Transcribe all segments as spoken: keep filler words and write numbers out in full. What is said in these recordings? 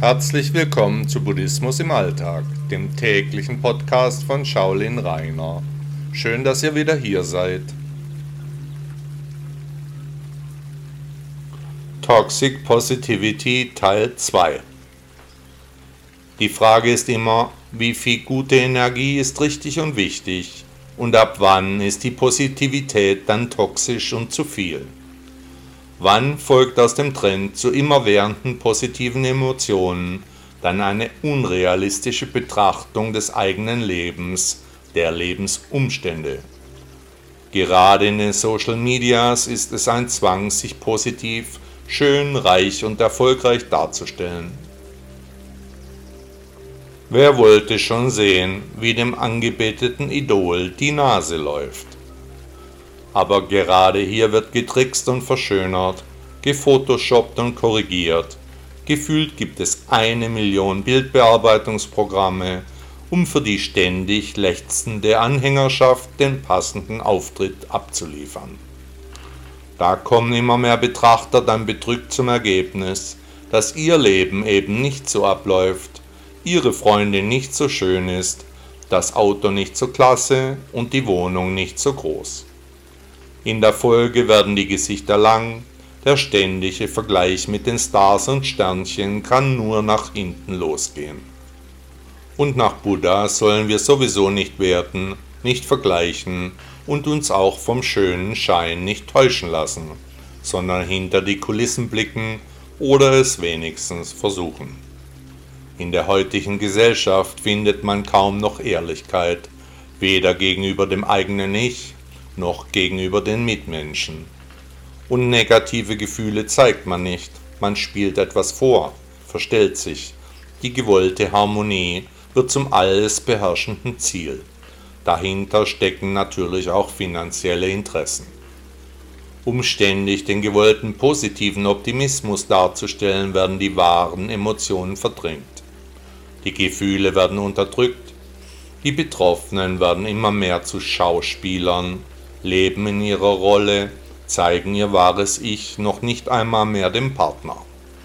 Herzlich willkommen zu Buddhismus im Alltag, dem täglichen Podcast von Shaolin Rainer. Schön, dass ihr wieder hier seid. Toxic Positivity Teil zwei. Die Frage ist immer, wie viel gute Energie ist richtig und wichtig und ab wann ist die Positivität dann toxisch und zu viel? Wann folgt aus dem Trend zu immerwährenden positiven Emotionen dann eine unrealistische Betrachtung des eigenen Lebens, der Lebensumstände? Gerade in den Social Medias ist es ein Zwang, sich positiv, schön, reich und erfolgreich darzustellen. Wer wollte schon sehen, wie dem angebeteten Idol die Nase läuft? Aber gerade hier wird getrickst und verschönert, gefotoshoppt und korrigiert. Gefühlt gibt es eine Million Bildbearbeitungsprogramme, um für die ständig lechzende Anhängerschaft den passenden Auftritt abzuliefern. Da kommen immer mehr Betrachter dann bedrückt zum Ergebnis, dass ihr Leben eben nicht so abläuft, ihre Freundin nicht so schön ist, das Auto nicht so klasse und die Wohnung nicht so groß. In der Folge werden die Gesichter lang, der ständige Vergleich mit den Stars und Sternchen kann nur nach hinten losgehen. Und nach Buddha sollen wir sowieso nicht werten, nicht vergleichen und uns auch vom schönen Schein nicht täuschen lassen, sondern hinter die Kulissen blicken oder es wenigstens versuchen. In der heutigen Gesellschaft findet man kaum noch Ehrlichkeit, weder gegenüber dem eigenen Ich, noch gegenüber den Mitmenschen. Und negative Gefühle zeigt man nicht, man spielt etwas vor, verstellt sich. Die gewollte Harmonie wird zum alles beherrschenden Ziel. Dahinter stecken natürlich auch finanzielle Interessen. Um ständig den gewollten positiven Optimismus darzustellen, werden die wahren Emotionen verdrängt. Die Gefühle werden unterdrückt, die Betroffenen werden immer mehr zu Schauspielern, leben in ihrer Rolle, zeigen ihr wahres Ich noch nicht einmal mehr dem Partner.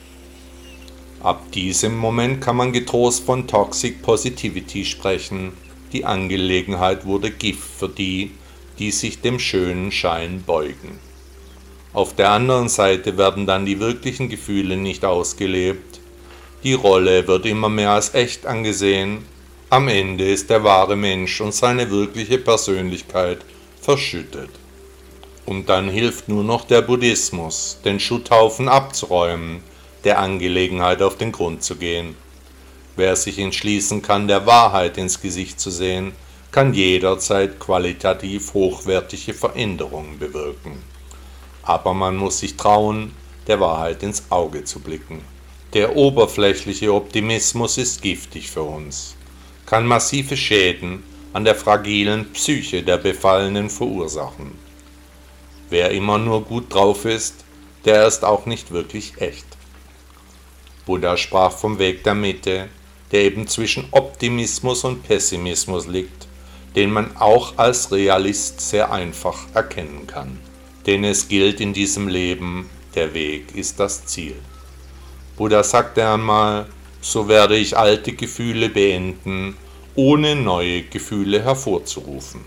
Ab diesem Moment kann man getrost von Toxic Positivity sprechen. Die Angelegenheit wurde Gift für die, die sich dem schönen Schein beugen. Auf der anderen Seite werden dann die wirklichen Gefühle nicht ausgelebt. Die Rolle wird immer mehr als echt angesehen. Am Ende ist der wahre Mensch und seine wirkliche Persönlichkeit verschüttet. Und dann hilft nur noch der Buddhismus, den Schutthaufen abzuräumen, der Angelegenheit auf den Grund zu gehen. Wer sich entschließen kann, der Wahrheit ins Gesicht zu sehen, kann jederzeit qualitativ hochwertige Veränderungen bewirken. Aber man muss sich trauen, der Wahrheit ins Auge zu blicken. Der oberflächliche Optimismus ist giftig für uns, kann massive Schäden an der fragilen Psyche der Befallenen verursachen. Wer immer nur gut drauf ist, der ist auch nicht wirklich echt. Buddha sprach vom Weg der Mitte, der eben zwischen Optimismus und Pessimismus liegt, den man auch als Realist sehr einfach erkennen kann. Denn es gilt in diesem Leben, der Weg ist das Ziel. Buddha sagte einmal, so werde ich alte Gefühle beenden, ohne neue Gefühle hervorzurufen.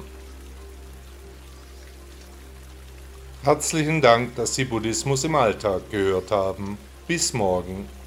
Herzlichen Dank, dass Sie Buddhismus im Alltag gehört haben. Bis morgen.